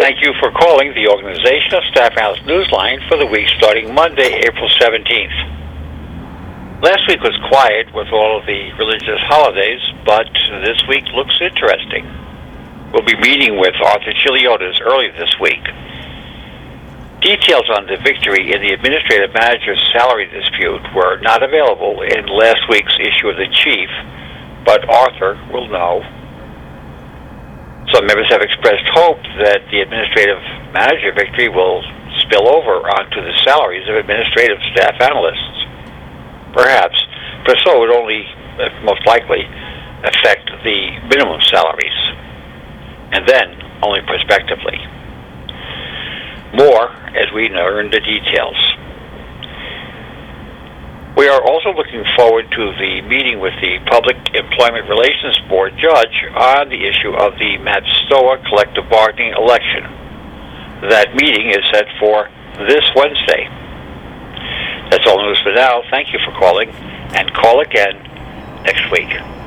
Thank you for calling the Organization of Staff Analysts Newsline for the week starting Monday, April 17th. Last week was quiet with all of the religious holidays, but this week looks interesting. We'll be meeting with Arthur Chiliotis early this week. Details on the victory in the administrative manager's salary dispute were not available in last week's issue of the Chief, but Arthur will know. Some members have expressed hope that the administrative manager victory will spill over onto the salaries of administrative staff analysts. Perhaps, for so it would only, most likely, affect the minimum salaries, and then only prospectively. More as we learn the details. We are also looking forward to the meeting with the Public Employment Relations Board judge on the issue of the MAPSTOA collective bargaining election. That meeting is set for this Wednesday. That's all news for now. Thank you for calling, and call again next week.